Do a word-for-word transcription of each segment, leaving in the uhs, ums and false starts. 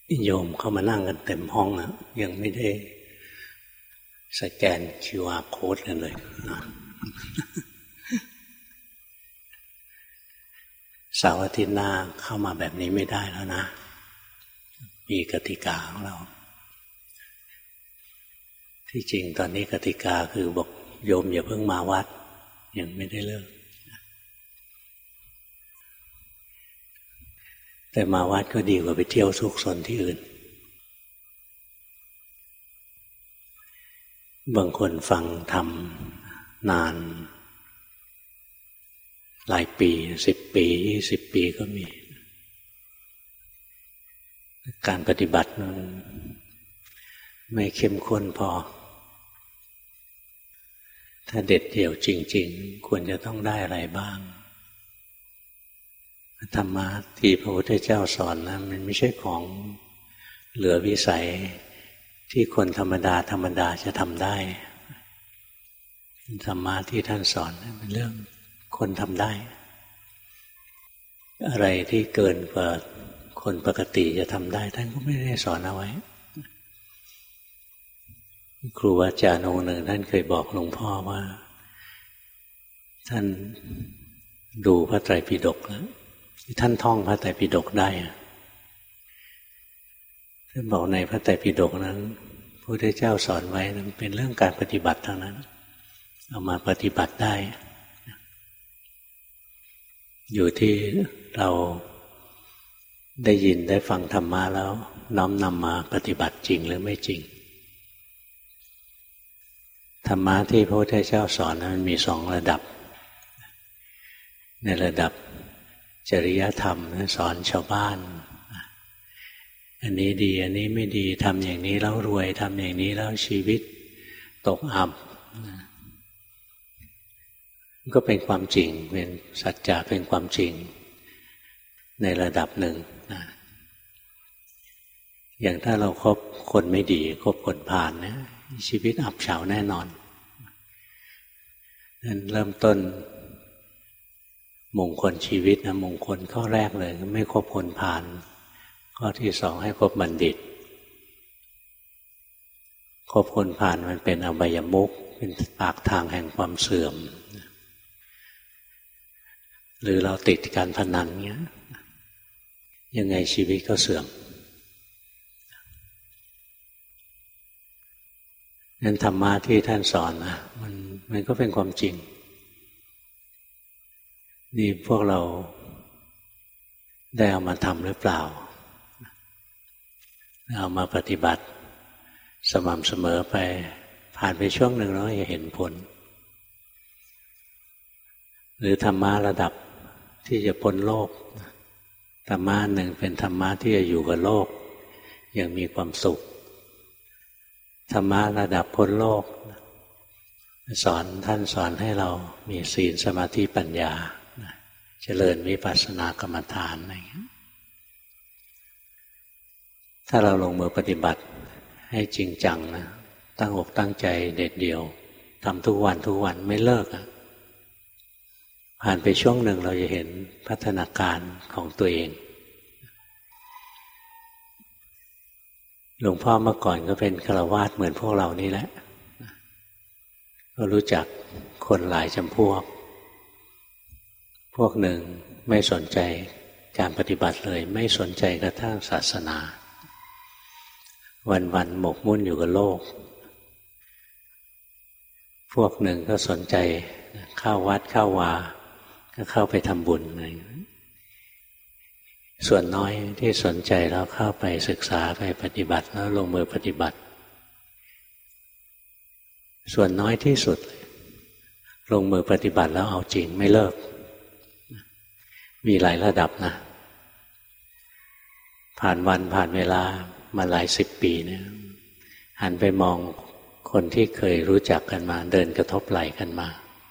โยมเข้ามานั่งกันเต็มห้องนะยังไม่ได้สแกน คิว อาร์ Code กันเลยนะเสาร์อาทิตย์หน้าเข้ามาแบบนี้ไม่ได้แล้วนะมีกติกาของเราที่จริงตอนนี้กติกาคือบอกโยมอย่าเพิ่งมาวัดยังไม่ได้เลิกแต่มาวัดก็ดีกว่าไปเที่ยวซุกซนที่อื่นบางคนฟังธรรมนานหลายปีสิบปียี่สิบปีก็มีการปฏิบัติมันไม่เข้มข้นพอถ้าเด็ดเดี่ยวจริงๆควรจะต้องได้อะไรบ้างธรรมะที่พระพุทธเจ้าสอนนะมันไม่ใช่ของเหลือวิสัยที่คนธรรมดาธรรมดาจะทำได้ธรรมะที่ท่านสอนเป็นเรื่องคนทำได้อะไรที่เกินกว่าคนปกติจะทำได้ท่านก็ไม่ได้สอนเอาไว้ครูอาจารย์องค์หนึ่งท่านเคยบอกหลวงพ่อว่าท่านดูพระไตรปิฎกแล้วท่านท่องพระไตรปิฎกได้ท่านบอกในพระไตรปิฎกนั้นพระพุทธเจ้าสอนไว้นั้นเป็นเรื่องการปฏิบัติทั้งนั้นเอามาปฏิบัติได้อยู่ที่เราได้ยินได้ฟังธรรมะแล้วน้อมนำมาปฏิบัติจริงหรือไม่จริงธรรมะที่พระพุทธเจ้าสอนมันมีสองระดับในระดับจริยธรรมสอนชาวบ้านอันนี้ดีอันนี้ไม่ดีทำอย่างนี้แล้วรวยทำอย่างนี้แล้วชีวิตตกอับก็เป็นความจริงเป็นสัจจะเป็นความจริงในระดับหนึ่งนะอย่างถ้าเราคบคนไม่ดีคบคนพาลนะชีวิตอับเฉาแน่นอนนั่นเริ่มต้นมงคลชีวิตนะมงคลข้อแรกเลยไม่คบคนพาลข้อที่สองให้คบบัณฑิตคบคนพาลมันเป็นอบายมุขเป็นปากทางแห่งความเสื่อมหรือเราติดการพนันเงี้ยยังไงชีวิตก็เสื่อมนั้นธรรมะที่ท่านสอนนะมันมันก็เป็นความจริงนี่พวกเราได้เอามาทำหรือเปล่าเอามาปฏิบัติสม่ำเสมอไปผ่านไปช่วงหนึ่งแล้วจะเห็นผลหรือธรรมะระดับที่จะพ้นโลกธรรมะหนึ่งเป็นธรรมะที่จะอยู่กับโลกอย่างมีความสุขธรรมะระดับพ้นโลกสอนท่านสอนให้เรามีศีลสมาธิปัญญาเจริญวิปัสสนากรรมฐานอะไรอย่างเงี้ยถ้าเราลงมือปฏิบัติให้จริงจังนะตั้งอกตั้งใจเด็ดเดี่ยวทำทุกวันทุกวันไม่เลิกอ่ะผ่านไปช่วงหนึ่งเราจะเห็นพัฒนาการของตัวเองหลวงพ่อเมื่อก่อนก็เป็นฆราวาสเหมือนพวกเรานี่แหละก็รู้จักคนหลายจำพวกพวกหนึ่งไม่สนใจการปฏิบัติเลยไม่สนใจกระทั่งศาสนาวันๆหมกมุ่นอยู่กับโลกพวกหนึ่งก็สนใจเข้าวัดเข้าวาก็เข้าไปทำบุญอะไรส่วนน้อยที่สนใจแล้วเข้าไปศึกษาไปปฏิบัติแล้วลงมือปฏิบัติส่วนน้อยที่สุดลงมือปฏิบัติแล้วเอาจริงไม่เลิกมีหลายระดับนะผ่านวันผ่านเวลามาหลายสิบปีเนี่ยหันไปมองคนที่เคยรู้จักกันมาเดินกระทบไหล่กันมา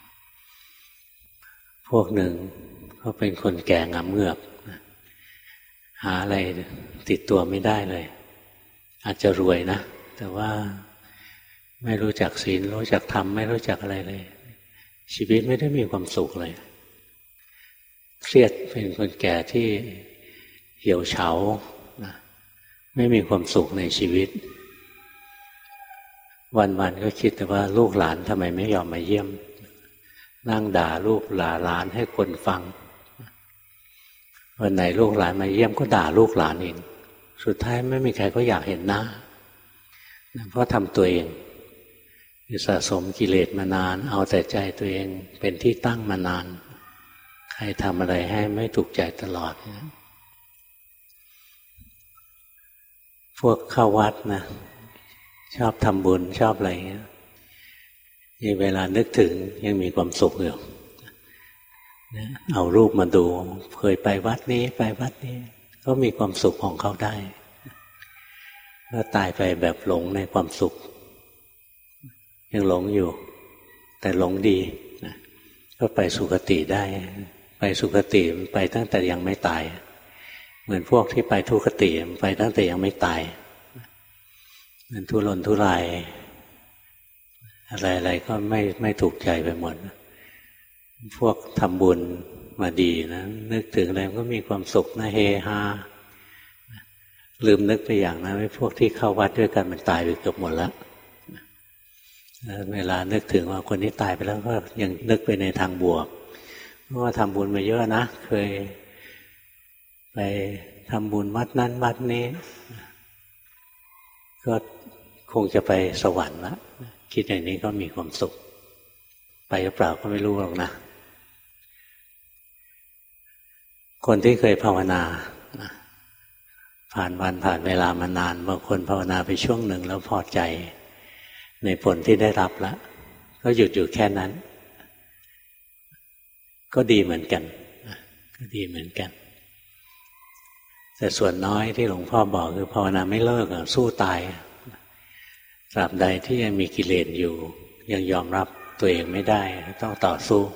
พวกหนึ่งเขาเป็นคนแก่งำเงือกหาอะไรติดตัวไม่ได้เลยอาจจะรวยนะแต่ว่าไม่รู้จักศีลรู้จักธรรมไม่รู้จักอะไรเลยชีวิตไม่ได้มีความสุขเลยเครียดเป็นคนแก่ที่เหี่ยวเฉานะไม่มีความสุขในชีวิตวันๆก็คิดแต่ว่าลูกหลานทำไมไม่ยอมมาเยี่ยมนั่งด่าลูกหลานให้คนฟังวันไหนลูกหลานมาเยี่ยมก็ด่าลูกหลานเองสุดท้ายไม่มีใครก็อยากเห็นหน้าเพราะทำตัวเองสะสมกิเลสมานานเอาแต่ใจตัวเองเป็นที่ตั้งมานานใครทำอะไรให้ไม่ถูกใจตลอดพวกเข้าวัดนะชอบทำบุญชอบอะไรเงี้ยเวลานึกถึงยังมีความสุขอยู่เอารูปมาดูเคยไปวัดนี้ไปวัดนี้ก็มีความสุขของเขาได้ก็ตายไปแบบหลงในความสุขยังหลงอยู่แต่หลงดีนะก็ไปสุคติได้ไปสุคติไปตั้งแต่ยังไม่ตายเหมือนพวกที่ไปทุคติไปตั้งแต่ยังไม่ตายมันทุรนทุรายอะไรๆก็ไม่ไม่ถูกใจไปหมดพวกทำบุญมาดีนะนึกถึงอะไรก็มีความสุขนะเฮฮาลืมนึกไปอย่างนะไอ้พวกที่เข้าวัดด้วยกันมันตายไปเกือบหมดแล้วเวลานึกถึงว่าคนนี้ตายไปแล้วก็ยังนึกไปในทางบวกเพราะว่าทำบุญมาเยอะนะเคยไปทำบุญวัดนั้นวัดนี้ก็คงจะไปสวรรค์ละคิดอย่างนี้ก็มีความสุขไปหรือเปล่าก็ไม่รู้หรอกนะคนที่เคยภาวนาผ่านวันผ่านเวลามานานบางคนภาวนาไปช่วงหนึ่งแล้วพอใจในผลที่ได้รับแล้วก็หยุดอยู่แค่นั้นก็ดีเหมือนกันก็ดีเหมือนกันแต่ส่วนน้อยที่หลวงพ่อบอกคือภาวนาไม่เลิกสู้ตายตราบใดที่ยังมีกิเลสอยู่ยังยอมรับตัวเองไม่ได้ต้องต่อสู้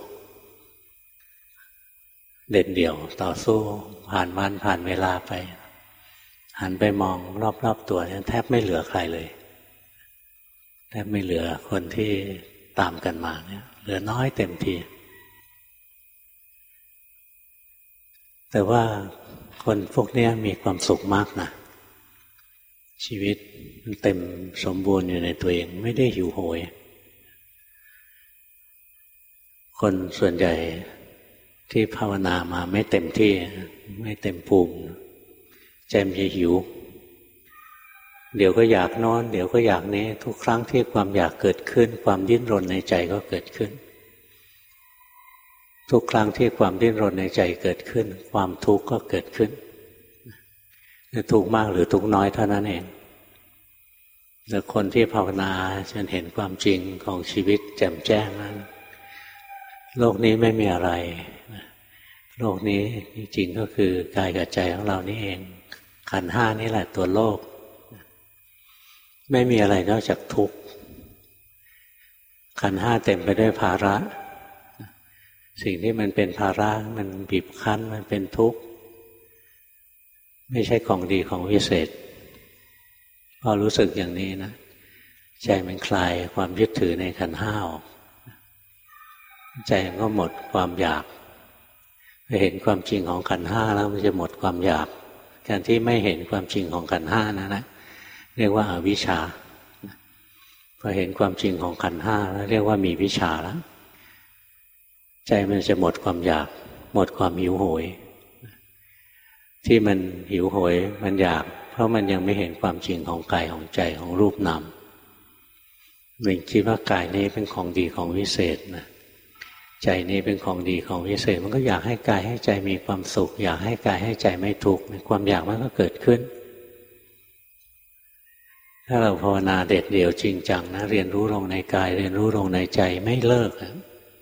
เด็ดเดี่ยวต่อสู้ผ่านวันผ่านเวลาไปหันไปมองรอบๆตัวแทบไม่เหลือใครเลยแทบไม่เหลือคนที่ตามกันมาเนี่ยเหลือน้อยเต็มทีแต่ว่าคนพวกนี้มีความสุขมากนะชีวิตมันเต็มสมบูรณ์อยู่ในตัวเองไม่ได้หิวโหยคนส่วนใหญ่ที่ภาวนามาไม่เต็มที่ไม่เต็มภูมิใจมันจะหิวเดี๋ยวก็อยากนอนเดี๋ยวก็อยากนี้ทุกครั้งที่ความอยากเกิดขึ้นความดิ้นรนในใจก็เกิดขึ้นทุกครั้งที่ความดิ้นรนในใจเกิดขึ้นความทุกข์ก็เกิดขึ้นจะทุกข์มากหรือทุกข์น้อยเท่านั้นเองแต่คนที่ภาวนาจนเห็นความจริงของชีวิตแจ่มแจ้งนั้นโลกนี้ไม่มีอะไรโลกนี้จริงๆก็คือกายกับใจของเรานี่เองขันธ์ห้านี่แหละตัวโลกไม่มีอะไรนอกจากทุกข์ขันธ์ห้าเต็มไปด้วยภาระสิ่งที่มันเป็นภาระมันบีบคั้นมันเป็นทุกข์ไม่ใช่ของดีของวิเศษพอรู้สึกอย่างนี้นะใจมันคลายความยึดถือในขันธ์ห้าออกใจมันก็หมดความอยากไปเห็นความจริงของขันธ์ห้าแล้วมันจะหมดความอยากการที่ไม่เห็นความจริงของขันธ์ห้านั่นแหละเรียกว่าอวิชชาพอเห็นความจริงของขันธ์ห้าแล้วเรียกว่ามีวิชาแล้วใจมันจะหมดความอยากหมดความหิวโหยที่มันหิวโหยมันอยากเพราะมันยังไม่เห็นความจริงของกายของใจของรูปนามมันคิดว่ากายนี้เป็นของดีของวิเศษนะใจนี้เป็นของดีของวิเศษมันก็อยากให้กายให้ใจมีความสุขอยากให้กายให้ใจไม่ทุกข์ความอยากมันก็เกิดขึ้นถ้าเราภาวนาเด็ดเดี่ยวจริงจังนะเรียนรู้ลงในกายเรียนรู้ลงในใจไม่เลิกนะ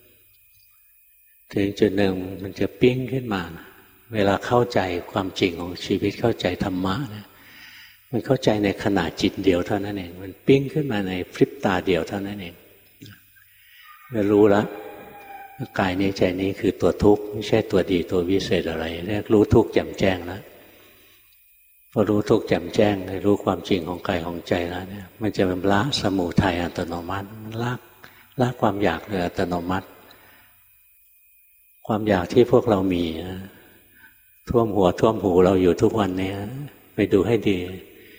ถึงจุดหนึ่งมันจะปิ้งขึ้นมาเวลาเข้าใจความจริงของชีวิตเข้าใจธรรมะนะมันเข้าใจในขณะจิตเดียวเท่านั้นเองมันปิ้งขึ้นมาในพริบตาเดียวเท่านั้นเองเรารู้แล้วกายนี้ใจนี้คือตัวทุกข์ไม่ใช่ตัวดีตัววิเศษอะไรเรียกรู้ทุกข์แจ่มแจ้งแล้วพอรู้ทุกข์แจ่มแจ้งรู้ความจริงของกายของใจแล้วเนี่ยมันจะเป็นละสมุทัยอัตโนมัติละละความอยากโดยอัตโนมัติความอยากที่พวกเรามีท่วมหัวท่วมหูเราอยู่ทุกวันนี้ไปดูให้ดี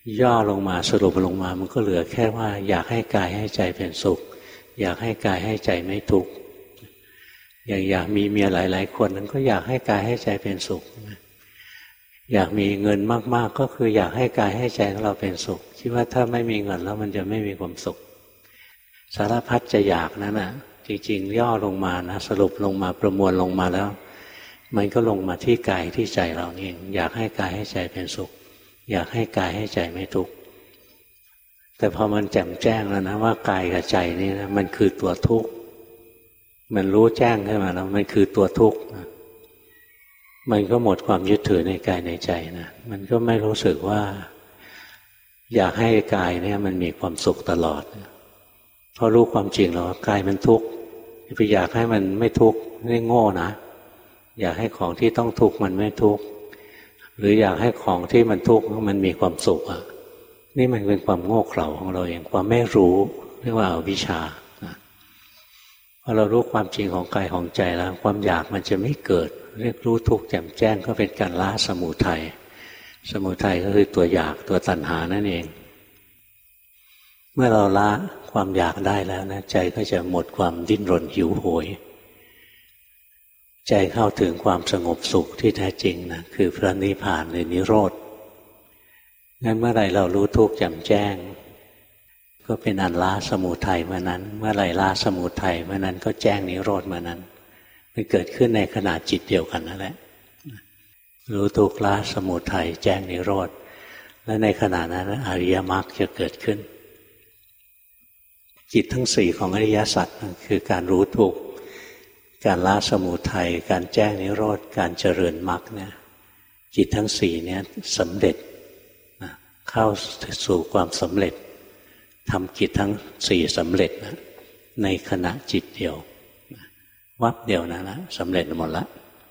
ย่อลงมาสรุปลงมามันก็เหลือแค่ว่าอยากให้กายให้ใจเป็นสุขอยากให้กายให้ใจไม่ทุกข์อย่างอยากมีเมียหลายๆคนนั้นก็อยากให้กายให้ใจเป็นสุขอยากมีเงินมากๆก็คืออยากให้กายให้ใจของเราเป็นสุขคิดว่าถ้าไม่มีเงินแล้วมันจะไม่มีความสุขสารพัดจะอยากนั้นน่ะจริงๆย่อลงมานะสรุปลงมาประมวลลงมาแล้วมันก็ลงมาที่กายที่ใจเราเองอยากให้กายให้ใจเป็นสุขอยากให้กายให้ใจไม่ทุกข์แต่พอมันแจ่มแจ้งแล้วนะว่ากายกับใจนี่นะมันคือตัวทุกข์มันรู้แจ้งขึ้นมาแล้วมันคือตัวทุกข์มันก็หมดความยึดถือในกายในใจนะมันก็ไม่รู้สึกว่าอยากให้กายเนี่ยมันมีความสุขตลอดเพราะรู้ความจริงแล้วว่ากายมันทุกข์ไปอยากให้มันไม่ทุกข์นี่โง่นะอยากให้ของที่ต้องทุกข์มันไม่ทุกข์หรืออยากให้ของที่มันทุกข์มันมีความสุขอ่ะนี่มันเป็นความโง่เขลาของเราเองความไม่รู้เรียกว่าอวิชชาพอเรารู้ความจริงของกายของใจแล้วความอยากมันจะไม่เกิดเรียกรู้ทุกข์แจ่มแจ้งก็เป็นการละสมุทัยสมุทัยก็คือตัวอยากตัวตัณหานั่นเองเมื่อเราละความอยากได้แล้วนะใจก็จะหมดความดิ้นรนหิวโหยใจเข้าถึงความสงบสุขที่แท้จริงนะคือพระนิพพานหรือนิโรธงั้นเมื่อไรเรารู้ทุกข์แจ่มแจ้งก็เป็นอันละสมุทัยเมื่อนั้นเมื่อไรละสมุทัยเมื่อนั้นก็แจ้งนิโรธเมื่อนั้นมันเกิดขึ้นในขณะจิตเดียวกันนั่นแหละรู้ทุกข์ละสมุทัยแจ้งนิโรธและในขณะนั้นอริยมรรคจะเกิดขึ้นจิตทั้งสี่ของอริยสัจคือการรู้ทุกข์การละสมุทัยการแจ้งนิโรธการเจริญมรรคเนี่ยจิตทั้งสี่เนี่ยสำเร็จเข้าสู่ความสำเร็จทำกิจทั้งสี่สำเร็จนะในขณะจิตเดียววับเดียวนะนะสำเร็จหมดละ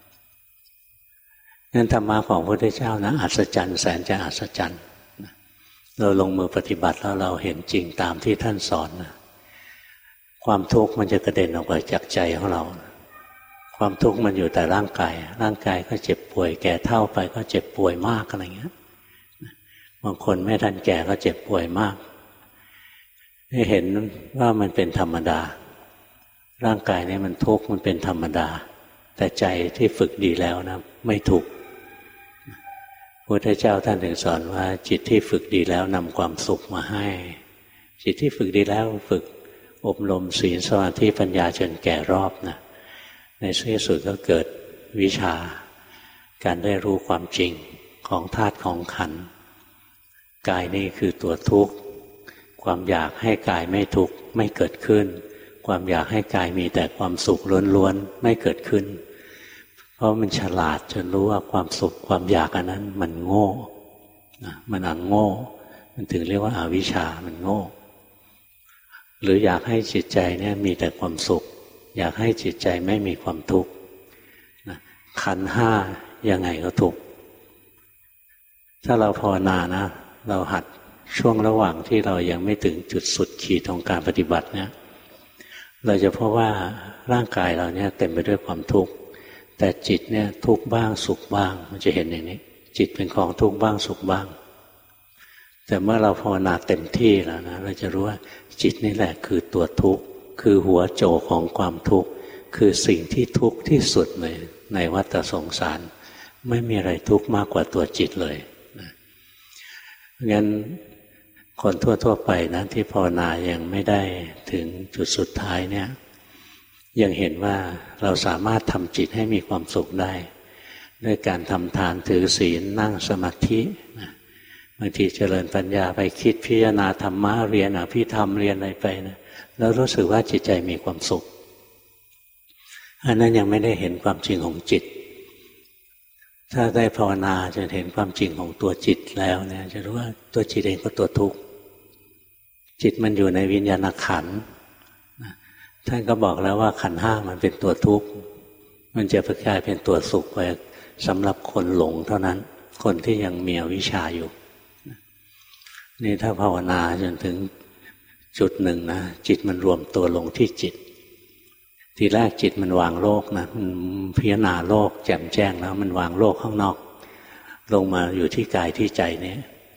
งั้นธรรมะของพระพุทธเจ้านะอัศจรรย์แสนจะอัศจรรย์เราลงมือปฏิบัติแล้วเราเห็นจริงตามที่ท่านสอนนะความทุกข์มันจะกระเด็นออกไปจากใจของเราความทุกข์มันอยู่แต่ร่างกายร่างกายก็เจ็บป่วยแก่เฒ่าไปก็เจ็บป่วยมากอะไรเงี้ยบางคนไม่ทันแก่ก็เจ็บป่วยมากให้เห็นว่ามันเป็นธรรมดาร่างกายนี้มันทุกข์มันเป็นธรรมดาแต่ใจที่ฝึกดีแล้วนะไม่ทุกข์พระพุทธเจ้าท่านถึงสอนว่าจิตที่ฝึกดีแล้วนำความสุขมาให้จิตที่ฝึกดีแล้วฝึกอบรมศีลสมาธิปัญญาจนแก่รอบนะในที่สุดก็เกิดวิชาการได้รู้ความจริงของธาตุของขันธ์กายนี่คือตัวทุกข์ความอยากให้กายไม่ทุกข์ไม่เกิดขึ้นความอยากให้กายมีแต่ความสุขล้วนๆไม่เกิดขึ้นเพราะมันฉลาดจนรู้ว่าความสุขความอยากอันนั้นมันโง่มันอังโง่มันถึงเรียกว่าอวิชชามันโง่หรืออยากให้จิตใจเนี่ยมีแต่ความสุขอยากให้จิตใจไม่มีความทุกข์ขันธ์ห้ายังไงก็ทุกข์ถ้าเราภาวนานะเราหัดช่วงระหว่างที่เรายังไม่ถึงจุดสุดขีดของการปฏิบัติเนี่ยเราจะพบว่าร่างกายเราเนี่ยเต็มไปด้วยความทุกข์แต่จิตเนี่ยทุกข์บ้างสุขบ้างมันจะเห็นอย่างนี้จิตเป็นของทุกข์บ้างสุขบ้างแต่เมื่อเราภาวนาเต็มที่แล้วนะเราจะรู้ว่าจิตนี่แหละคือตัวทุกข์คือหัวโจกของความทุกข์คือสิ่งที่ทุกข์ที่สุดเลยในวัฏสงสารไม่มีอะไรทุกข์มากกว่าตัวจิตเลยนะงั้นคนทั่วๆไปนะที่ภาวนายังไม่ได้ถึงจุดสุดท้ายเนี่ยยังเห็นว่าเราสามารถทำจิตให้มีความสุขได้ด้วยการทำทานถือศีลนั่งสมาธินะบางทีเจริญปัญญาไปคิดพิจารณาธรรมะเรียนอภิธรรมเรียนอะไรไปนะแล้วรู้สึกว่าจิตใจมีความสุขอันนั้นยังไม่ได้เห็นความจริงของจิตถ้าได้ภาวนาจนเห็นความจริงของตัวจิตแล้วเนี่ยจะรู้ว่าตัวจิตเองก็ตัวทุกข์จิตมันอยู่ในวิญญาณขันธ์ท่านก็บอกแล้วว่าขันธ์ห้ามันเป็นตัวทุกข์มันจะกลายเป็นตัวสุขไปสำหรับคนหลงเท่านั้นคนที่ยังมีอวิชชาอยู่นี่ถ้าภาวนาจนถึงจุดหนึ่งนะจิตมันรวมตัวลงที่จิตทีแรกจิตมันวางโลกนะมันพิจารณาโลกแจ่มแจ้งแล้วมันวางโลกข้างนอกลงมาอยู่ที่กายที่ใจเนี่ย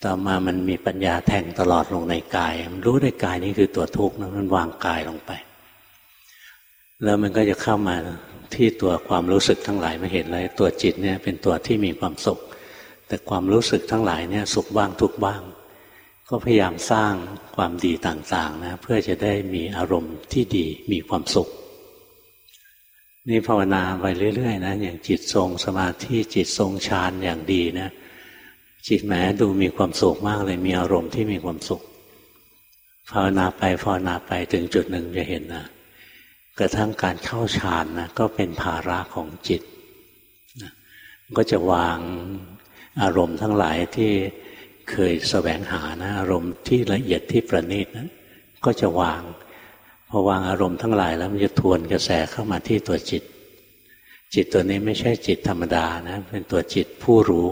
ต่อมามันมีปัญญาแทงตลอดลงในกายมันรู้ได้กายนี้คือตัวทุกข์นะมันวางกายลงไปแล้วมันก็จะเข้ามาที่ตัวความรู้สึกทั้งหลายมาเห็นเลยตัวจิตเนี่ยเป็นตัวที่มีความสุขแต่ความรู้สึกทั้งหลายเนี่ยสุขบ้างทุกข์บ้างก็พยายามสร้างความดีต่างๆนะเพื่อจะได้มีอารมณ์ที่ดีมีความสุขนี่ภาวนาไปเรื่อยๆนะอย่างจิตทรงสมาธิจิตทรงฌานอย่างดีนะจิตแหมดูมีความสุขมากเลยมีอารมณ์ที่มีความสุขภาวนาไปภาวนาไปถึงจุดหนึ่งจะเห็นนะกระทั่งการเข้าฌานนะก็เป็นภาระของจิตนะก็จะวางอารมณ์ทั้งหลายที่เคยแสวงหานะอารมณ์ที่ละเอียดที่ประณีตนะก็จะวางพอวางอารมณ์ทั้งหลายแล้วมันจะทวนกระแสเข้ามาที่ตัวจิตจิตตัวนี้ไม่ใช่จิตธรรมดานะเป็นตัวจิตผู้รู้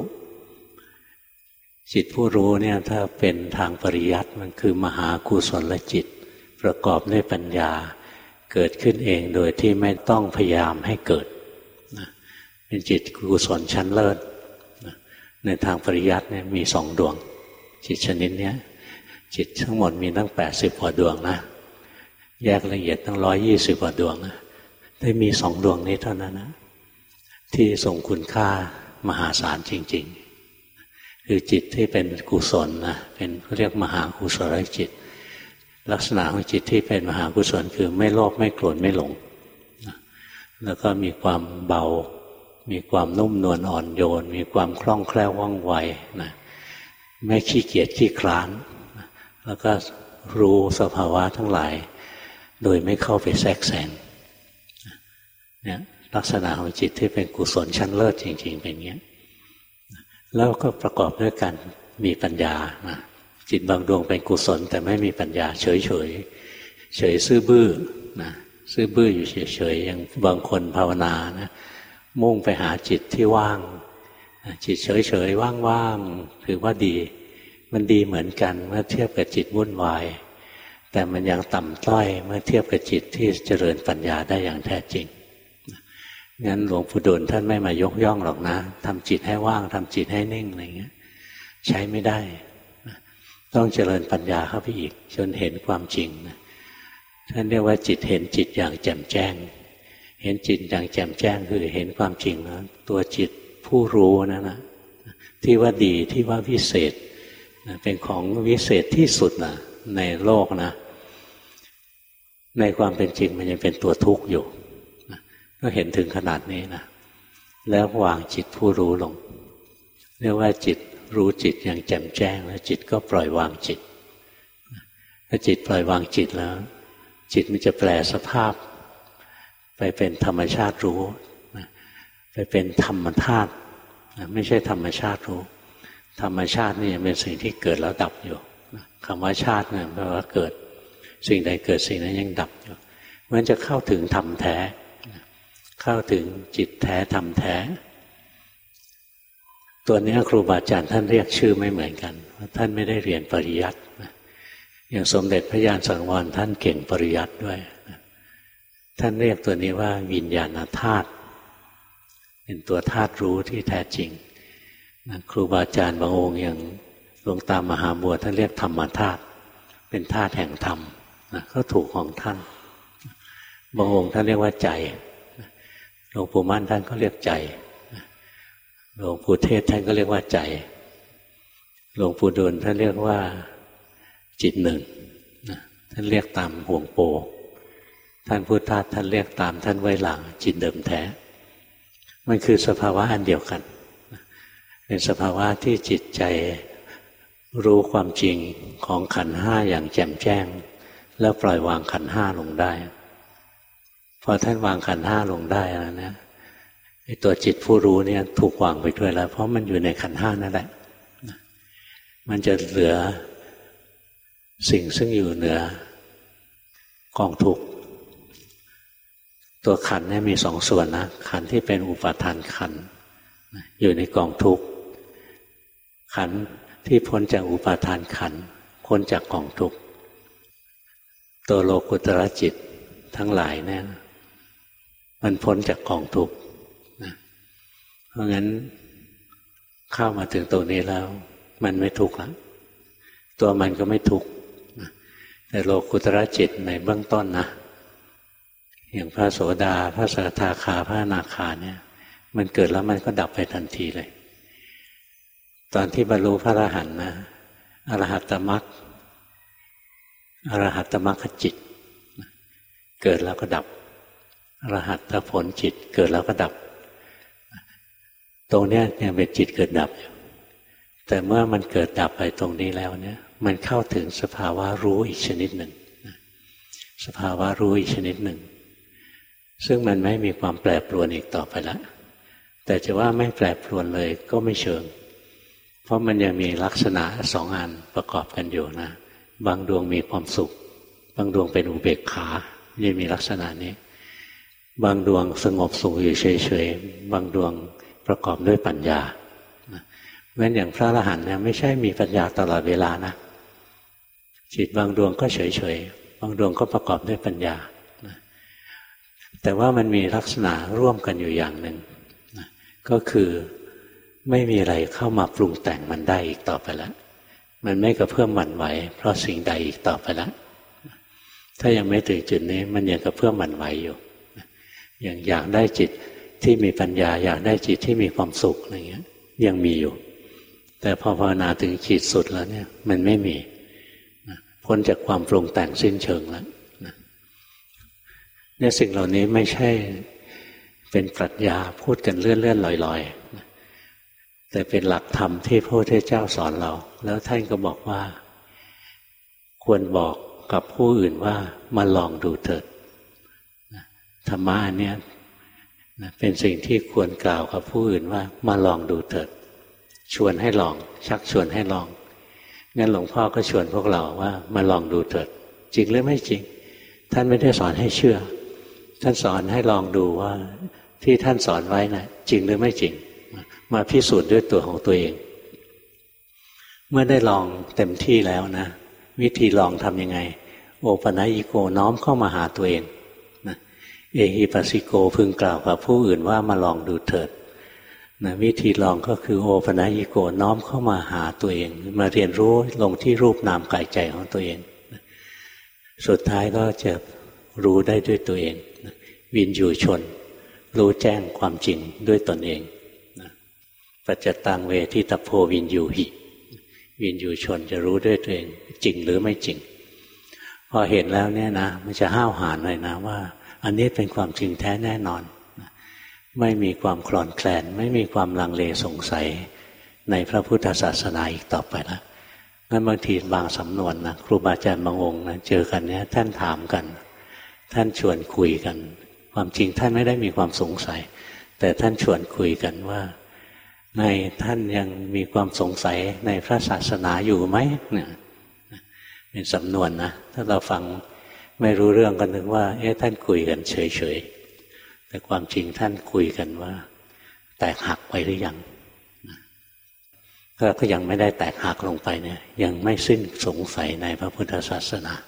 จิตผู้รู้เนี่ยถ้าเป็นทางปริยัติมันคือมหากุศลจิตประกอบด้วยปัญญาเกิดขึ้นเองโดยที่ไม่ต้องพยายามให้เกิดนะเป็นจิตกุศลชั้นเลิศนะในทางปริยัติเนี่ยมีสองดวงจิตชนิดนี้จิตทั้งหมดมีตั้งแปดสิบกว่าดวงนะแยกละเอียดตั้งร้อยยี่สิบกว่าดวงนะได้มีสองดวงนี้เท่านั้นนะที่ทรงคุณค่ามหาศาลจริงๆคือจิตที่เป็นกุศลนะเป็นเรียกมหากุศลจิตลักษณะของจิตที่เป็นมหากุศลคือไม่โลภไม่โกรธไม่หลงนะแล้วก็มีความเบามีความนุ่มนวลอ่อนโยนมีความคล่องแคล่วว่องไวนะไม่ขี้เกียจขี้คร้านนะแล้วก็รู้สภาวะทั้งหลายโดยไม่เข้าไปแทรกแซงเนี่ยลักษณะของจิตที่เป็นกุศลชั้นเลิศจริงๆเป็นอย่างนี้แล้วก็ประกอบด้วยกันมีปัญญานะจิตบางดวงเป็นกุศลแต่ไม่มีปัญญาเฉยเฉยเฉยซื่อบื้อนะซื่อบื้ออยู่เฉยเฉยอย่างบางคนภาวนานะมุ่งไปหาจิตที่ว่างจิตเฉยเฉยว่างๆถือว่าดีมันดีเหมือนกันเมื่อเทียบกับจิตวุ่นวายแต่มันยังต่ำต้อยเมื่อเทียบกับจิตที่เจริญปัญญาได้อย่างแท้จริงงั้นหลวงปู่ดูลท่านไม่มายกย่องหรอกนะทำจิตให้ว่างทำจิตให้นิ่งอะไรเงี้ยใช้ไม่ได้ต้องเจริญปัญญาเข้าไปอีกจนเห็นความจริงนะท่านเรียกว่าจิตเห็นจิตอย่างแจ่มแจ้งเห็นจิตอย่างแจ่มแจ้งคือเห็นความจริงนะตัวจิตผู้รู้นั่นนะที่ว่าดีที่ว่าวิเศษนะเป็นของวิเศษที่สุดนะในโลกนะในความเป็นจริงมันยังเป็นตัวทุกข์อยู่นะก็เห็นถึงขนาดนี้นะแล้ววางจิตผู้รู้ลงเรียกว่าจิตรู้จิตอย่างแจ่มแจ้งแล้วจิตก็ปล่อยวางจิตถ้าจิตปล่อยวางจิตแล้วจิตมันจะแปลสภาพไปเป็นธรรมชาติรู้ไปเป็นธรรมธาตุไม่ใช่ธรรมชาติรู้ธรรมชาตินี่เป็นสิ่งที่เกิดแล้วดับอยู่คำว่าชาติเนี่ยแปลว่าเกิดสิ่งใดเกิดสิ่งนั้นยังดับอยู่มันจะเข้าถึงธรรมแท้เข้าถึงจิตแท้ธรรมแท้ตัวนี้ครูบาอาจารย์ท่านเรียกชื่อไม่เหมือนกันท่านไม่ได้เรียนปริยัติอย่างสมเด็จพระญาณสังวรท่านเก่งปริยัติด้วยท่านเรียกตัวนี้ว่าวิญญาณธาตุเป็นตัวธาตุรู้ที่แท้จริงครูบาอาจารย์บางองค์อย่างหลวงตามหาบัวท่านเรียกธรรมธาตุเป็นธาตุแห่งธรรมนะก็ถูกของท่านบางองค์ท่านเรียกว่าใจหลวงปู่มั่นท่านก็เรียกใจหลวงปู่เทศท่านก็เรียกว่าใจหลวงปู่ดูลท่านเรียกว่าจิตหนึ่งท่านเรียกตามห่วงโปท่านพุทธทาสท่านเรียกตามท่านไว้หลังจิตเดิมแท้มันคือสภาวะอันเดียวกันเป็นสภาวะที่จิตใจรู้ความจริงของขันธ์ห้าอย่างแจ่มแจ้งแล้วปล่อยวางขันธ์ห้าลงได้พอท่านวางขันธ์ห้าลงได้แล้วนะไอ้ตัวจิตผู้รู้เนี่ยถูกวางไปด้วยแล้วเพราะมันอยู่ในขันธ์ห้านั่นแหละมันจะเหลือสิ่งซึ่งอยู่เหนือกองทุกข์ตัวขันธ์เนี่ยมีสองส่วนนะขันธ์ที่เป็นอุปาทานขันธ์อยู่ในกองทุกข์ขันธ์ที่พ้นจากอุปาทานขันธ์พ้นจากกองทุกข์ตัวโลกุตตรจิตทั้งหลายเนี่ยมันพ้นจากกองทุกข์นะเพราะงั้นเข้ามาถึงตรงนี้แล้วมันไม่ทุกข์แล้วตัวมันก็ไม่ทุกข์แต่โลกุตระจิตในเบื้องต้นนะอย่างพระโสดาพระสกทาคาพระอนาคาเนี่ยมันเกิดแล้วมันก็ดับไปทันทีเลยตอนที่บรรลุพระอรหันต์นะอรหัตตมรรคอรหัตตมรรคจิตเกิดแล้วก็ดับอรหัตตผลจิตเกิดแล้วก็ดับตรงนี้ยังเป็นจิตเกิดดับอยู่แต่เมื่อมันเกิดดับไปตรงนี้แล้วเนี่ยมันเข้าถึงสภาวะรู้อีกชนิดหนึ่งสภาวะรู้อีกชนิดหนึ่งซึ่งมันไม่มีความแปรปรวนอีกต่อไปแล้วแต่จะว่าไม่แปรปรวนเลยก็ไม่เชิงเพราะมันยังมีลักษณะสองอันประกอบกันอยู่นะบางดวงมีความสุขบางดวงเป็นอุเบกขานี่มีลักษณะนี้บางดวงสงบสุขอยู่เฉยๆบางดวงประกอบด้วยปัญญาแม้นอย่างพระอรหันต์เนี่ยไม่ใช่มีปัญญาตลอดเวลานะจิตบางดวงก็เฉยๆบางดวงก็ประกอบด้วยปัญญาแต่ว่ามันมีลักษณะร่วมกันอยู่อย่างหนึ่งก็คือไม่มีอะไรเข้ามาปรุงแต่งมันได้อีกต่อไปแล้วมันไม่กระเพื่อมหวั่นไหวเพราะสิ่งใดอีกต่อไปแล้วถ้ายังไม่ถึงจุดนี้มันยังกระเพื่อมหวั่นไหวอยู่อย่างอยากได้จิตที่มีปัญญาอยากได้จิตที่มีความสุขอะไรเงี้ยยังมีอยู่แต่พอภาวนาถึงขีดสุดแล้วเนี่ยมันไม่มีพ้นจากความปรุงแต่งสิ้นเชิงแล้วเนี่ยสิ่งเหล่านี้ไม่ใช่เป็นปรัชญาพูดกันเลื่อนๆลอยๆแต่เป็นหลักธรรมที่พระพุทธเจ้าสอนเราแล้วท่านก็บอกว่าควรบอกกับผู้อื่นว่ามาลองดูเถิดธรรมะอันเนี้ยเป็นสิ่งที่ควรกล่าวกับผู้อื่นว่ามาลองดูเถิดชวนให้ลองชักชวนให้ลองงั้นหลวงพ่อก็ชวนพวกเราว่ามาลองดูเถิดจริงหรือไม่จริงท่านไม่ได้สอนให้เชื่อท่านสอนให้ลองดูว่าที่ท่านสอนไว้นะจริงหรือไม่จริงมาพิสูจน์ด้วยตัวของตัวเองเมื่อได้ลองเต็มที่แล้วนะวิธีลองทำยังไงโอปนัญิโกน้อมเข้ามาหาตัวเองนะเอหิปัสสิโกพึงกล่าวกับผู้อื่นว่ามาลองดูเถิดนะวิธีลองก็คือโอปนัญิโกน้อมเข้ามาหาตัวเองมาเรียนรู้ลงที่รูปนามกายใจของตัวเองนะสุดท้ายก็จะรู้ได้ด้วยตัวเองนะวินยูชนรู้แจ้งความจริงด้วยตนเองนะปัจจตังเวทิตโพวินยูหิวินยูชนจะรู้ด้วยตัวเองจริงหรือไม่จริงพอเห็นแล้วเนี่ยนะมันจะห้าวหาญเลยนะว่าอันนี้เป็นความจริงแท้แน่นอนไม่มีความคลอนแคลนไม่มีความลังเลสงสัยในพระพุทธศาสนาอีกต่อไปแล้วงั้นบางทีบางสำนวนนะครูบาอาจารย์บางองค์นะเจอกันเนี่ยท่านถามกันท่านชวนคุยกันความจริงท่านไม่ได้มีความสงสัยแต่ท่านชวนคุยกันว่าในท่านยังมีความสงสัยในพระศาสนาอยู่ไหมเนี่ยเป็นสำนวนนะถ้าเราฟังไม่รู้เรื่องกันนึกว่าเอ๊ะท่านคุยกันเฉยๆแต่ความจริงท่านคุยกันว่าแตกหักไปหรือยังก็ยังไม่ได้แตกหักลงไปเนี่ยยังไม่สิ้นสงสัยในพระพุทธศาสนา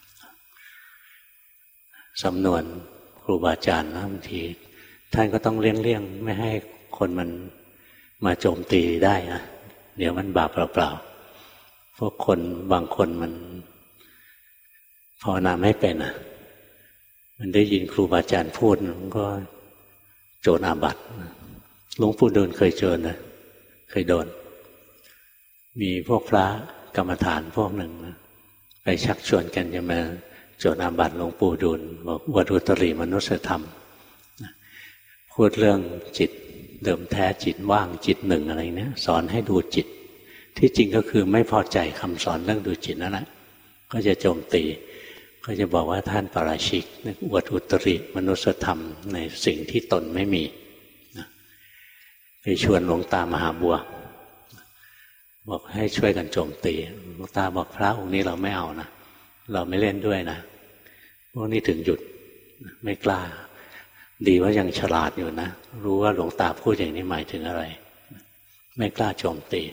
สำนวนครูบาอาจารย์นะบางทีท่านก็ต้องเลี่ยงๆไม่ให้คนมันมาโจมตีได้นะเดี๋ยวมันบาปเปล่าๆพวกคนบางคนมันภาวนาไม่เป็นอ่ะมันได้ยินครูบาอาจารย์พูดมันก็โจรอาบัติหลวงปู่ดูลเคยเจอนะเคยโดนมีพวกพระกรรมฐานพวกหนึ่งนะไปชักชวนกันจะมาโจรอาบัติหลวงปู่ดูลบอกอวดอุตริมนุสธรรมพูดเรื่องจิตเดิมแท้จิตว่างจิตหนึ่งอะไรเนี้ยสอนให้ดูจิตที่จริงก็คือไม่พอใจคำสอนเรื่องดูจิตนั่นแหละก็จะโจมตีก็จะบอกว่าท่านปาราชิกอวดอุตริมนุสธรรมในสิ่งที่ตนไม่มีไปชวนหลวงตามหาบัวบอกให้ช่วยกันโจมตีหลวงตาบอกพระองค์นี้เราไม่เอานะเราไม่เล่นด้วยนะพวกนี้ถึงหยุดไม่กล้าดีว่ายังฉลาดอยู่นะรู้ว่าหลวงตาพูดอย่างนี้หมายถึงอะไรไม่กล้าโจมตี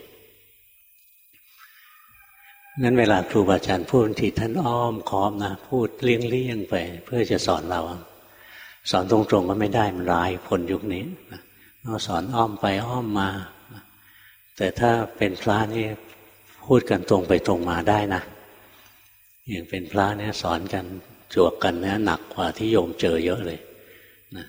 งั้นเวลาครูบาอาจารย์พูดทีท่านอ้อมค้อมนะพูดเลี่ยงๆไปเพื่อจะสอนเราสอนตรงๆก็ไม่ได้มันร้ายคนยุคนี้เราสอนอ้อมไปอ้อมมาแต่ถ้าเป็นพระนี่พูดกันตรงไปตรงมาได้นะอย่างเป็นพระเนี่ยสอนกันจวกกันเนี่ยหนักกว่าที่โยมเจอเยอะเลยนะ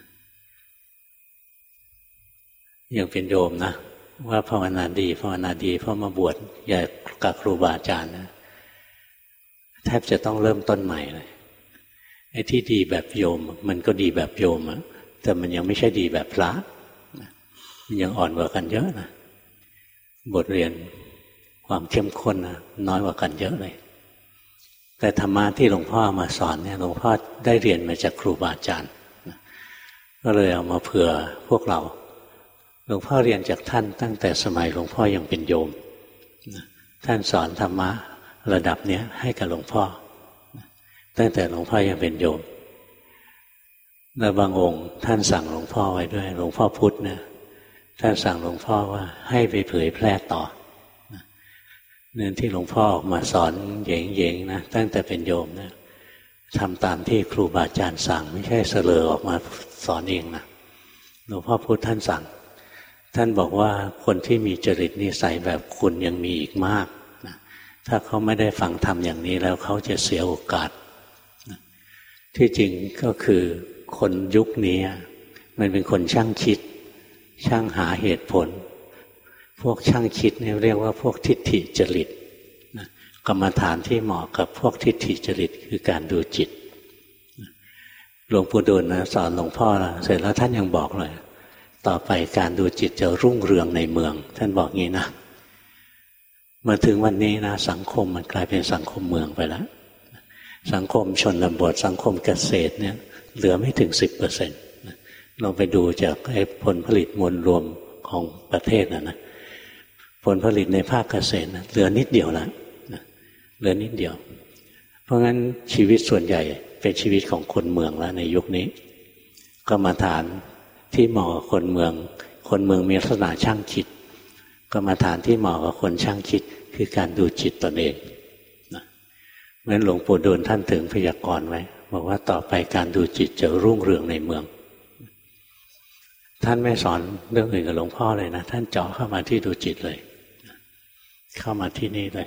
อย่างเป็นโยมนะว่าภาวนาดีภาวนาดีเพราะมาบวชอย่ากับครูบาอาจารย์นะแทบจะต้องเริ่มต้นใหม่เลยไอ้ที่ดีแบบโยมมันก็ดีแบบโยมอะแต่มันยังไม่ใช่ดีแบบพระมันยังอ่อนกว่ากันเยอะนะบทเรียนความเข้มข้นนะน้อยกว่ากันเยอะเลยแต่ธรรมะที่หลวงพ่อมาสอนเนี่ยหลวงพ่อได้เรียนมาจากครูบาอาจารย์ก็เลยเอามาเผื่อพวกเราหลวงพ่อเรียนจากท่านตั้งแต่สมัยหลวงพ่อยังเป็นโยมท่านสอนธรรมะระดับเนี้ยให้กับหลวงพ่อตั้งแต่หลวงพ่อยังเป็นโยมแล้วบางองค์ท่านสั่งหลวงพ่อไว้ด้วยหลวงพ่อพุธเนี่ยท่านสั่งหลวงพ่อว่าให้ไปเผยแพร่ต่อเนื่องที่หลวงพ่อออกมาสอนเย่งๆนะตั้งแต่เป็นโยมนะทำตามที่ครูบาอาจารย์สั่งไม่ใช่เสลอออกมาสอนเองนะหลวงพ่อพุธท่านสั่งท่านบอกว่าคนที่มีจริตนิสัยแบบคุณยังมีอีกมากนะถ้าเขาไม่ได้ฟังธรรมอย่างนี้แล้วเขาจะเสียโอกาสนะที่จริงก็คือคนยุคนี้มันเป็นคนช่างคิดช่างหาเหตุผลพวกช่างคิดเนี่ยเรียกว่าพวกทิฏฐิจริตนะกรรมฐานที่เหมาะกับพวกทิฏฐิจริตคือการดูจิตหลวงปู่ดูลนะสอนหลวงพ่อแล้วเสร็จแล้วท่านยังบอกเลยต่อไปการดูจิตจะรุ่งเรืองในเมืองท่านบอกงี้นะมาถึงวันนี้นะสังคมมันกลายเป็นสังคมเมืองไปแล้วสังคมชนบทสังคมเกษตรเนี่ยเหลือไม่ถึง สิบเปอร์เซ็นต์ เราไปดูจากไอ้ผลผลิตมวลรวมของประเทศนะนะผลผลิตในภาคเกษตรนะเหลือนิดเดียวแล้วเหลือนิดเดียวเพราะงั้นชีวิตส่วนใหญ่เป็นชีวิตของคนเมืองแล้วในยุคนี้กรรมฐานที่เหมาะกับคนเมืองคนเมืองมีลักษณะช่างคิดกรรมฐานที่เหมาะกับคนช่างคิดคือการดูจิตตนเองนะเพราะฉะนั้นหลวงปู่ดูลท่านถึงพยากรณ์ไว้บอกว่าต่อไปการดูจิตจะรุ่งเรืองในเมืองท่านไม่สอนเรื่องอื่นกับหลวงพ่อเลยนะท่านเจาะเข้ามาที่ดูจิตเลยเข้ามาที่นี่เลย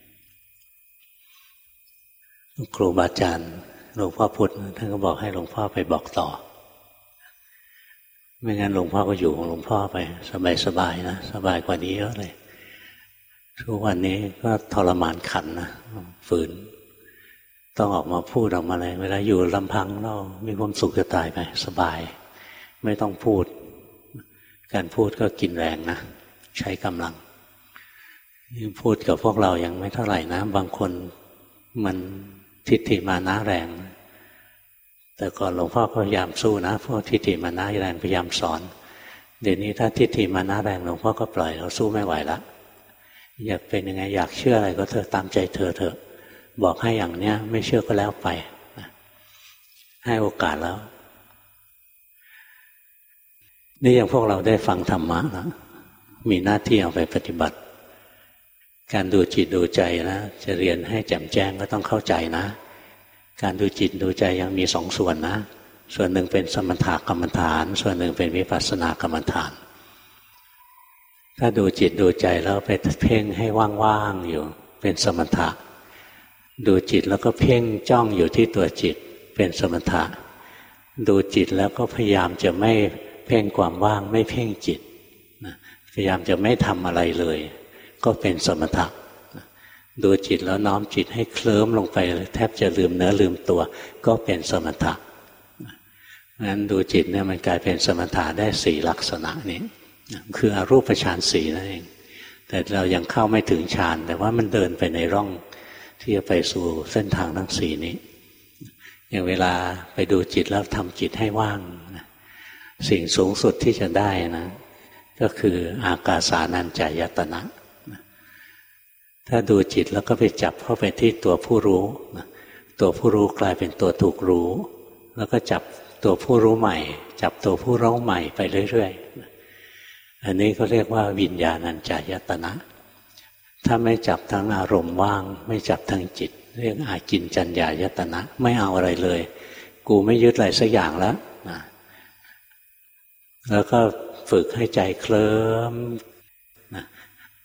ครูบาอาจารย์หลวงพ่อพุธท่านก็บอกให้หลวงพ่อไปบอกต่อไม่งั้นหลวงพ่อก็อยู่ของหลวงพ่อไปสบายๆนะสบายกว่านี้เยอะเลยทุกวันนี้ก็ทรมานขันนะฝืนต้องออกมาพูดออกมาอะไรเวลาอยู่ลำพังเรามีความสุขจะตายไปสบายไม่ต้องพูดการพูดก็กินแรงนะใช้กำลังพูดกับพวกเรายังไม่เท่าไหร่นะบางคนมันทิฏฐิมานะแรงแต่ก่อนหลวงพ่อก็พยายามสู้นะพวกทิฏฐิมานะแรงพยายามสอนเดี๋ยวนี้ถ้าทิฏฐิมานะแรงหลวงพ่อก็ปล่อยเราสู้ไม่ไหวละอยากเป็นยังไงอยากเชื่ออะไรก็เธอตามใจเธอเถอะบอกให้อย่างเนี้ยไม่เชื่อก็แล้วไปนะให้โอกาสแล้วนี่อย่างพวกเราได้ฟังธรรมะนะมีหน้าที่เอาไปปฏิบัติการดูจิตดูใจนะจะเรียนให้แจ่มแจ้งก็ต้องเข้าใจนะการดูจิตดูใจยังมีสองส่วนนะส่วนหนึ่งเป็นสมถกรรมฐานส่วนหนึ่งเป็นวิปัสสนากรรมฐานถ้าดูจิตดูใจแล้วไปเพ่งให้ว่างๆอยู่เป็นสมถะดูจิตแล้วก็เพ่งจ้องอยู่ที่ตัวจิตเป็นสมถะดูจิตแล้วก็พยายามจะไม่เพ่งความว่างไม่เพ่งจิตพยายามจะไม่ทำอะไรเลยก็เป็นสมถะดูจิตแล้วน้อมจิตให้เคลิ้มลงไปแทบจะลืมเนื้อลืมตัวก็เป็นสมถะงั้นดูจิตเนี่ยมันกลายเป็นสมถะได้สี่ลักษณะนี้คืออรูปฌานสี่นั่นเองแต่เรายังเข้าไม่ถึงฌานแต่ว่ามันเดินไปในร่องที่จะไปสู่เส้นทางทั้งสี่นี้อย่างเวลาไปดูจิตแล้วทำจิตให้ว่างสิ่งสูงสุดที่จะได้นะก็คืออากาสานัญจายตนะถ้าดูจิตแล้วก็ไปจับเข้าไปที่ตัวผู้รู้ตัวผู้รู้กลายเป็นตัวถูกรู้แล้วก็จับตัวผู้รู้ใหม่จับตัวผู้รู้ใหม่ไปเรื่อยๆอันนี้ก็เรียกว่าวิญญาณัญจายตนะถ้าไม่จับทั้งอารมณ์ว่างไม่จับทั้งจิตเรียกอากิญจัญญายตนะไม่เอาอะไรเลยกูไม่ยึดอะไรสักอย่างแล้วนะแล้วก็ฝึกให้ใจเคลิ้มนะ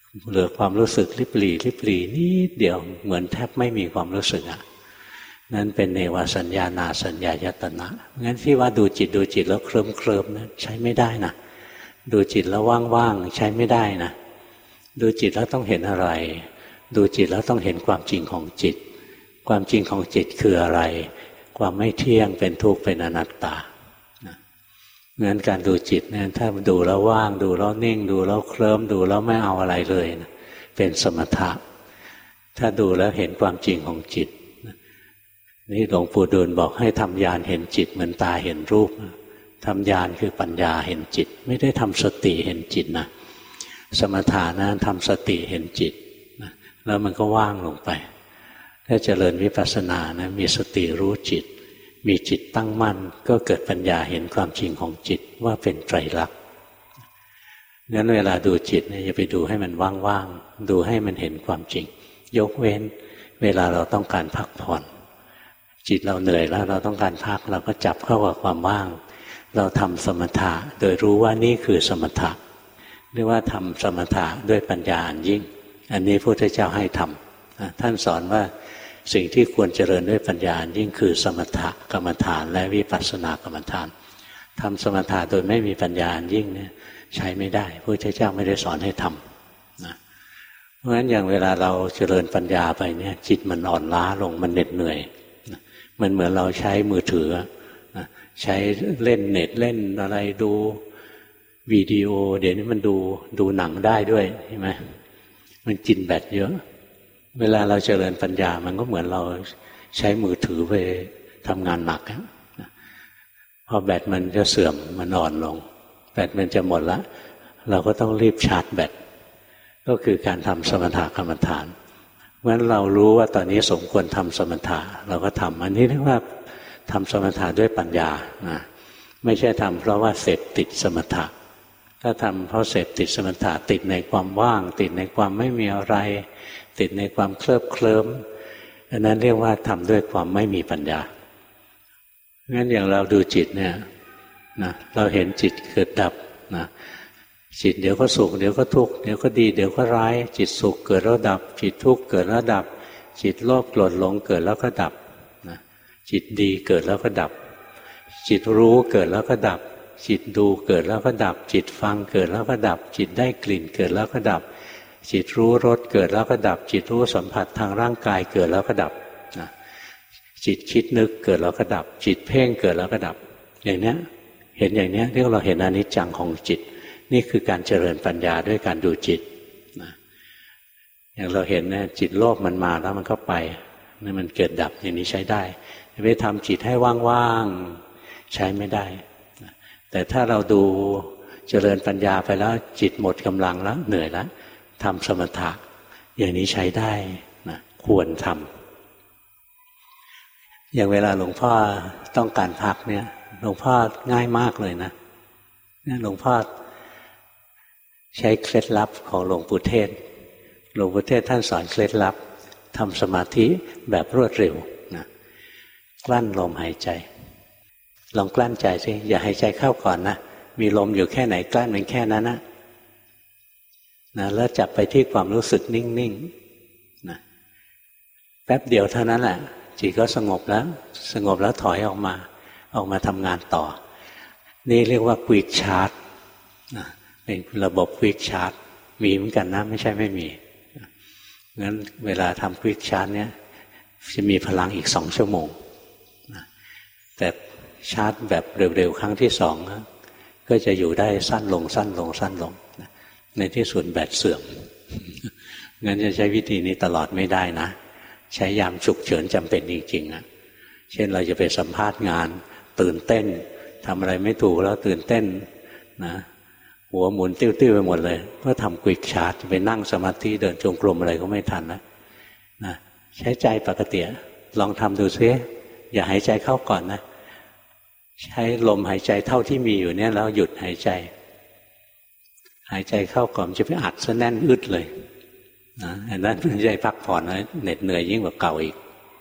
เหลือความรู้สึกลิบหลี่ลิบหลี่นิดเดียวเหมือนแทบไม่มีความรู้สึกอ่ะนั่นเป็นเนวสัญญานาสัญญายตนะงั้นที่ว่าดูจิตดูจิตแล้วเคลิ้มเคลิ้มนะใช้ไม่ได้นะดูจิตแล้วว่างๆใช้ไม่ได้นะดูจิตแล้วต้องเห็นอะไรดูจิตแล้วต้องเห็นความจริงของจิตความจริงของจิตคืออะไรความไม่เที่ยงเป็นทุกข์เป็นอนัตตางั้นการดูจิตเนี่ยถ้าดูแล้วว่างดูแล้วนิ่งดูแล้วเคลิ้มดูแล้วไม่เอาอะไรเลยนะเป็นสมถะถ้าดูแล้วเห็นความจริงของจิตนี่หลวงปู่ดูลบอกให้ทำญาณเห็นจิตเหมือนตาเห็นรูปทำญาณคือปัญญาเห็นจิตไม่ได้ทำสติเห็นจิตนะสมถะนั้นทำสติเห็นจิตนะแล้วมันก็ว่างลงไปถ้าเจริญวิปัสสนานะมีสติรู้จิตมีจิตตั้งมั่นก็เกิดปัญญาเห็นความจริงของจิตว่าเป็นไตรลักษณ์งั้นเวลาดูจิตเนี่ยอย่าไปดูให้มันว่างๆดูให้มันเห็นความจริงยกเว้นเวลาเราต้องการพักผ่อนจิตเราเหนื่อยแล้วเราต้องการพักเราก็จับเข้ากับความว่างเราทำสมถะโดยรู้ว่านี่คือสมถะเรียกว่าทำสมถะด้วยปัญญาอันยิ่งอันนี้พระพุทธเจ้าให้ทำท่านสอนว่าสิ่งที่ควรเจริญด้วยปัญญายิ่งคือสมถะกรรมฐานและวิปัสสนากรรมฐานทำสมถะโดยไม่มีปัญญายิ่งเนี่ยใช้ไม่ได้พระพุทธเจ้าไม่ได้สอนให้ทำนะเพราะฉะนั้นอย่างเวลาเราเจริญปัญญาไปเนี่ยจิตมันอ่อนล้าลงมันเหน็ดเหนื่อยนะมันเหมือนเราใช้มือถือนะใช้เล่นเน็ตเล่นอะไรดูวิดีโอเดี๋ยวนี้มันดูดูหนังได้ด้วยใช่ไหมมันกินแบตเยอะเวลาเราเจริญปัญญามันก็เหมือนเราใช้มือถือไปทำงานหนักพอแบตมันจะเสื่อมมันอ่อนลงแบตมันจะหมดละเราก็ต้องรีบชาร์จแบตก็คือการทำสมถกรรมฐานเพราะฉะนั้นเรารู้ว่าตอนนี้สมควรทำสมถะเราก็ทำอันนี้เรียกว่าทำสมถะด้วยปัญญานะไม่ใช่ทำเพราะว่าเสพติดสมถะถ้าทำเพราะเสพติดสมถะติดในความว่างติดในความไม่มีอะไรติดในความเคลิบเคลิ้มอันนั้นเรียกว่าทำด้วยความไม่มีปัญญางั้นอย่างเราดูจิตเนี่ยนะเราเห็นจิตเกิดดับนะจิตเดี๋ยวก็สุขเดี๋ยวก็ทุกข์เดี๋ยวก็ดีเดี๋ยวก็ร้ายจิตสุขเกิดแล้วดับจิตทุกข์เกิดแล้วดับจิตโลภโกรธหลงเกิดแล้วก็ดับนะจิตดีเกิดแล้วก็ดับจิตรู้เกิดแล้วก็ดับจิตดูเกิดแล้วก็ดับจิตฟังเกิดแล้วก็ดับจิตได้กลิ่นเกิดแล้วก็ดับจิตรู้รสเกิดแล้วก็ดับจิตรู้สัมผัสทางร่างกายเกิดแล้วก็ดับนะจิตคิดนึกเกิดแล้วก็ดับจิตเพ่งเกิดแล้วก็ดับอย่างนี้เห็นอย่างนี้เรียกเราเห็นอนิจจังของจิตนี่คือการเจริญปัญญาด้วยการดูจิตนะอย่างเราเห็นเนี่ยจิตโลภมันมาแล้วมันก็ไปนี่มันเกิดดับอย่างนี้ใช้ได้ไปทำจิตให้ว่างๆใช้ไม่ได้นะแต่ถ้าเราดูเจริญปัญญาไปแล้วจิตหมดกำลังแล้วเหนื่อยแล้วทำสมถะอย่างนี้ใช้ได้นะควรทำอย่างเวลาหลวงพ่อต้องการพักเนี่ยหลวงพ่อง่ายมากเลยนะหลวงพ่อใช้เคล็ดลับของหลวงปู่เทศหลวงปู่เทศท่านสอนเคล็ดลับทำสมาธิแบบรวดเร็วนะกลั้นลมหายใจลองกลั้นใจสิอย่าหายใจเข้าก่อนนะมีลมอยู่แค่ไหนกลั้นเป็นแค่นั้นนะนะแล้วจับไปที่ความรู้สึกนิ่งๆนะแป๊บเดียวเท่านั้นแหละจิตก็สงบแล้วสงบแล้วถอยออกมาออกมาทำงานต่อนี่เรียกว่าควิกชาร์จนะเป็นระบบควิกชาร์จมีเหมือนกันนะไม่ใช่ไม่มีงั้นเวลาทำควิกชาร์จเนี่ยจะมีพลังอีกสองชั่วโมงนะแต่ชาร์จแบบเร็วๆครั้งที่สองนะก็จะอยู่ได้สั้นลงสั้นลงสั้นลงนะในที่สุดแบตเสื่อมงั้นจะใช้วิธีนี้ตลอดไม่ได้นะใช้ยามฉุกเฉินจำเป็นจริงๆนะเช่นเราจะไปสัมภาษณ์งานตื่นเต้นทำอะไรไม่ถูกแล้วตื่นเต้นนะหัวหมุนติ้วๆไปหมดเลยก็ทำควิกชาร์จไปนั่งสมาธิเดินจงกรมอะไรก็ไม่ทันนะนะใช้ใจปกติลองทำดูซิอย่าหายใจเข้าก่อนนะใช้ลมหายใจเท่าที่มีอยู่เนี่ยแล้วหยุดหายใจหายใจเข้าก่อนจะไปอัดซะแน่นอึดเลยนะอันนั้นไม่ใช่พักผ่อนนะเหน็ดเหนื่อยยิ่งกว่าเก่าอีก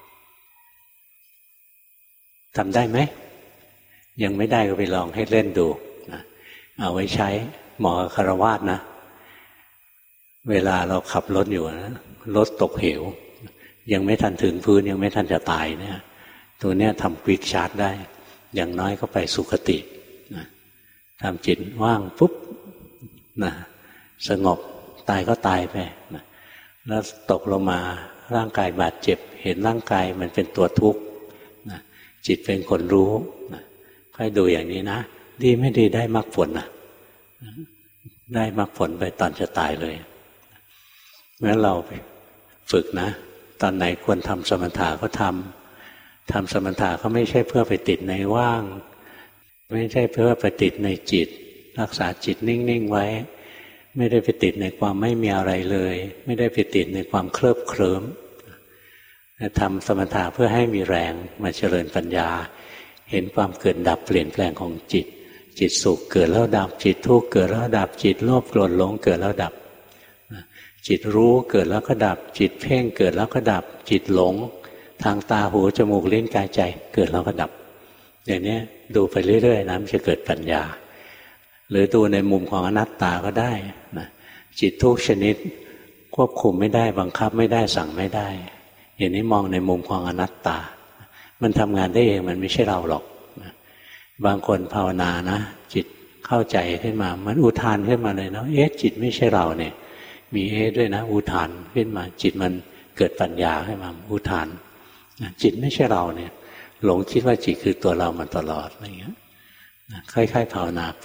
ทำได้ไหมยังไม่ได้ก็ไปลองให้เล่นดูนะเอาไว้ใช้หมอคารวาสนะเวลาเราขับรถอยู่นะรถตกเหวยังไม่ทันถึงพื้นยังไม่ทันจะตายเนี่ยตัวเนี้ยทำควิกชาร์จได้อย่างน้อยก็ไปสุคตินะทำจิตว่างปุ๊บนะสงบตายก็ตายไปนะแล้วตกลงมาร่างกายบาดเจ็บเห็นร่างกายมันเป็นตัวทุกข์นะจิตเป็นคนรู้นะค่อยดูอย่างนี้นะดีไม่ดีได้มรรคผลนะได้มรรคผลไปตอนจะตายเลยเมื่อเราฝึกนะตอนไหนควรทำสมถะก็ทำทำสมถะก็ไม่ใช่เพื่อไปติดในว่างไม่ใช่เพื่อไปติดในจิตรักษาจิตนิ่งๆไว้ไม่ได้ไปติดในความไม่มีอะไรเลยไม่ได้ไปติดในความเคลิบเคลิ้มทำสมถะเพื่อให้มีแรงมาเจริญปัญญาเห็นความเกิดดับเปลี่ยนแปลงของจิตจิตสุขเกิดแล้วดับจิตทุกข์เกิดแล้วดับจิตโลภโกรธหลงเกิดแล้วดับจิตรู้เกิดแล้วก็ดับจิตเพ่งเกิดแล้วก็ดับจิตหลงทางตาหูจมูกลิ้นกายใจเกิดแล้วก็ดับอย่างนี้ดูไปเรื่อยๆนะมันจะเกิดปัญญาหรือดูในมุมของอนัตตาก็ได้นะจิตทุกชนิดควบคุมไม่ได้บังคับไม่ได้สั่งไม่ได้อย่างนี้มองในมุมของอนัตตามันทำงานได้เองมันไม่ใช่เราหรอกนะบางคนภาวนานะจิตเข้าใจขึ้นมามันอุทานขึ้นมาเลยเนาะเอ๊ะจิตไม่ใช่เราเนี่ยมีเอ๊ะด้วยนะอุทานขึ้นมาจิตมันเกิดปัญญาขึ้นมาอุทานจิตไม่ใช่เราเนี่ยหลงคิดว่าจิตคือตัวเรามาตลอดอะไรอย่างเงี้ยค่อยๆภาวนาไป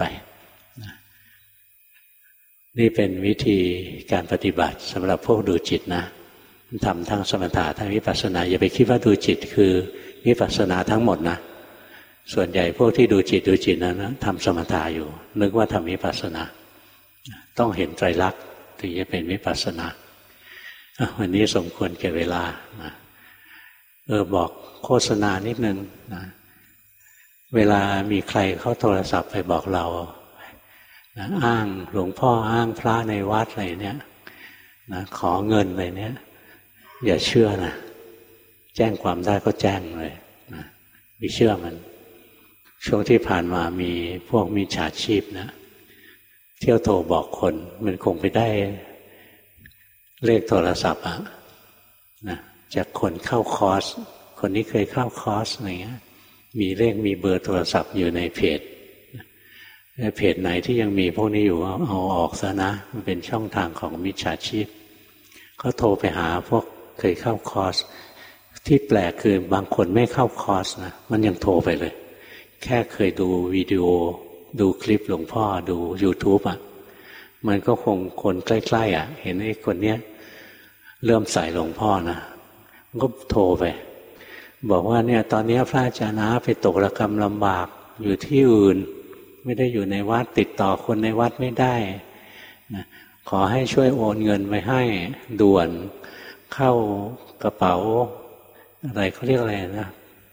นี่เป็นวิธีการปฏิบัติสำหรับพวกดูจิตนะทำทั้งสมถะทั้งวิปัสสนาอย่าไปคิดว่าดูจิตคือวิปัสสนาทั้งหมดนะส่วนใหญ่พวกที่ดูจิตดูจิตนั้นนะทำสมถะอยู่นึกว่าทำวิปัสสนาต้องเห็นไตรลักษณ์ถึงจะเป็นวิปัสสนาวันนี้สมควรแก่เวลานะเออบอกโฆษณานิดนึงนะเวลามีใครเขาโทรศัพท์ไปบอกเรานะอ้างหลวงพ่ออ้างพระในวัดอะไรเนี่ยนะขอเงินอะไรเนี่ยอย่าเชื่อนะแจ้งความได้ก็แจ้งเลยนะไม่เชื่อมันช่วงที่ผ่านมามีพวกมิจฉาชีพนะเที่ยวโทรบอกคนมันคงไปได้เลขโทรศัพท์อะนะจากคนเข้าคอร์สคนนี้เคยเข้าคอร์สอะไรเงี้ยมีเลขมีเบอร์โทรศัพท์อยู่ในเพจเพจไหนที่ยังมีพวกนี้อยู่เอาออกซะนะมันเป็นช่องทางของมิจฉาชีพเขาโทรไปหาพวกเคยเข้าคอร์สที่แปลกคือบางคนไม่เข้าคอร์สนะมันยังโทรไปเลยแค่เคยดูวิดีโอดูคลิปหลวงพ่อดู YouTube อ่ะมันก็คงคนใกล้ๆอ่ะเห็นไอ้คนเนี้ยเริ่มใส่หลวงพ่อนะมันก็โทรไปบอกว่าเนี่ยตอนนี้พระอาจารย์นะไปตกระกำลำบากอยู่ที่อื่นไม่ได้อยู่ในวัดติดต่อคนในวัดไม่ได้นะขอให้ช่วยโอนเงินไปให้ด่วนเข้ากระเป๋าอะไรเขาเรียกอะไรนะ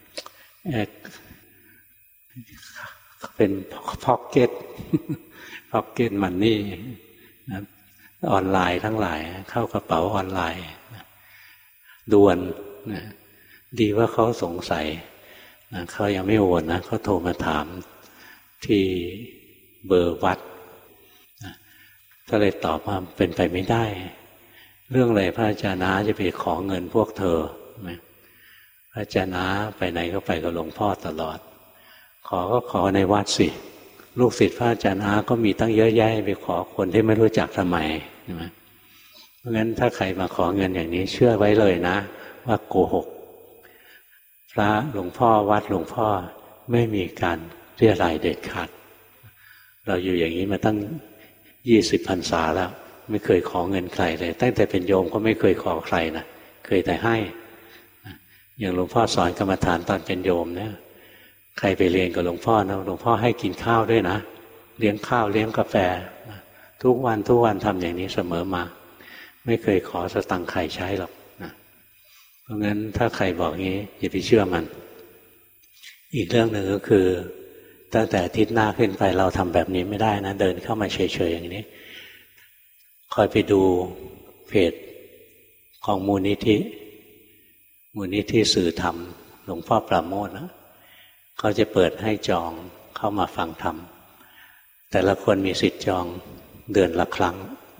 เป็นพ็อกเก็ตพ็อกเก็ตมันนี่นะออนไลน์ทั้งหลายเข้ากระเป๋าออนไลน์นะด่วนนะดีว่าเขาสงสัยนะเขายังไม่โอนนะเขาโทรมาถามที่เบอร์วัดนะก็เลยตอบว่าเป็นไปไม่ได้เรื่องอะไรพระอาจารย์น้าจะไปขอเงินพวกเธอนะพระอาจารย์น้าไปไหนก็ไปกับหลวงพ่อตลอดขอก็ขอในวัดสิลูกศิษย์พระอาจารย์น้าก็มีตั้งเยอะแยะไปขอคนที่ไม่รู้จักทำไมใช่ไหมเพราะงั้นถ้าใครมาขอเงินอย่างนี้เชื่อไว้เลยนะว่าโกหกพระหลวงพ่อวัดหลวงพ่อไม่มีการเรียรายเด็ดขาดเราอยู่อย่างนี้มาตั้งยี่สิบพรรษาแล้วไม่เคยขอเงินใครเลยตั้งแต่เป็นโยมก็ไม่เคยขอใครนะเคยแต่ให้อย่างหลวงพ่อสอนกรรมฐานตอนเป็นโยมเนี่ยใครไปเรียนกับหลวงพ่อนะหลวงพ่อให้กินข้าวด้วยนะเลี้ยงข้าวเลี้ยงกาแฟทุกวันทุกวันทำอย่างนี้เสมอมาไม่เคยขอสตังค์ใครใช้หรอกนะเพราะงั้นถ้าใครบอกงี้อย่าไปเชื่อมันอีกเรื่องหนึ่งก็คือตั้งแต่อาทิตย์หน้าขึ้นไปเราทำแบบนี้ไม่ได้นะเดินเข้ามาเฉยๆอย่างนี้คอยไปดูเพจของมูลนิธิมูลนิธิสื่อธรรมหลวงพ่อปราโมทนะเขาจะเปิดให้จองเข้ามาฟังธรรมแต่ละคนมีสิทธิ์จองเดือนละครั้ง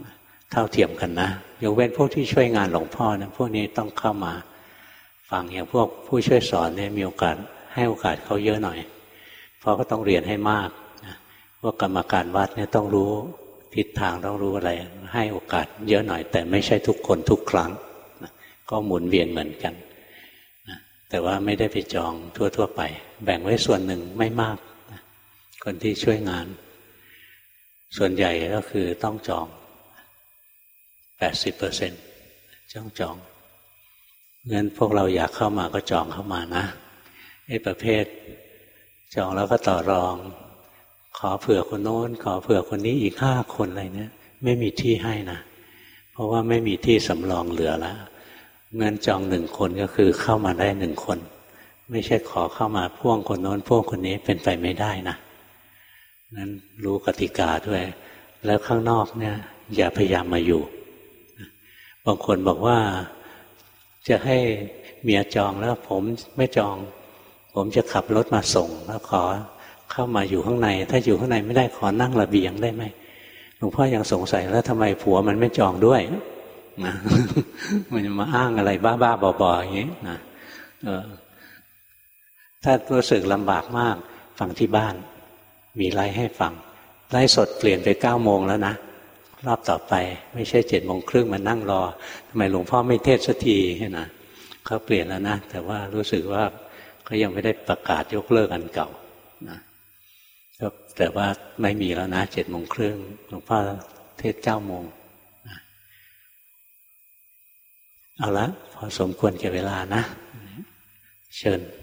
เท่าเทียมกันนะยกเว้นพวกที่ช่วยงานหลวงพ่อนะพวกนี้ต้องเข้ามาฟังอย่างพวกผู้ช่วยสอนเนี่ยมีโอกาสให้โอกาสเขาเยอะหน่อยเพราะก็ต้องเรียนให้มากนะพวกกรรมการวัดเนี่ยต้องรู้ทิศทางต้องรู้อะไรให้โอกาสเยอะหน่อยแต่ไม่ใช่ทุกคนทุกครั้งนะก็หมุนเวียนเหมือนกันนะแต่ว่าไม่ได้ไปจองทั่วๆไปแบ่งไว้ส่วนหนึ่งไม่มากนะคนที่ช่วยงานส่วนใหญ่ก็คือต้องจอง แปดสิบเปอร์เซ็นต์ จองจองงั้นพวกเราอยากเข้ามาก็จองเข้ามานะไอ้ประเภทจองแล้วก็ต่อรองขอเผื่อคนโน้นขอเผื่อคนนี้อีกห้าคนอะไรเนี่ยไม่มีที่ให้นะเพราะว่าไม่มีที่สำรองเหลือแล้วเงินจองหนึ่งคนก็คือเข้ามาได้หนึ่งคนไม่ใช่ขอเข้ามาพ่วงคนโน้นพ่วงคนนี้เป็นไปไม่ได้นะนั้นรู้กติกาด้วยแล้วข้างนอกเนี่ยอย่าพยายามมาอยู่บางคนบอกว่าจะให้เมียจองแล้วผมไม่จองผมจะขับรถมาส่งแล้วขอเข้ามาอยู่ข้างในถ้าอยู่ข้างในไม่ได้ขอนั่งระเบียงได้ไหมหลวงพ่อยังสงสัยแล้วทำไมผัวมันไม่จองด้วยนะมันจะมาอ้างอะไรบ้าๆบอๆอย่างนี้นะเออถ้ารู้สึกลำบากมากฟังที่บ้านมีไลฟ์ให้ฟังไลฟ์สดเปลี่ยนไปเก้าโมงแล้วนะรอบต่อไปไม่ใช่เจ็ดโมงครึ่งมานั่งรอทำไมหลวงพ่อไม่เทศสักทีนะเขาเปลี่ยนแล้วนะแต่ว่ารู้สึกว่าก็ยังไม่ได้ประกาศยกเลิกอันเก่านะแต่ว่าไม่มีแล้วนะเจ็ดโมงครึ่งหลวงพ่อเทศเก้าโมงนะเอาละพอสมควรแก่เวลานะเชิญ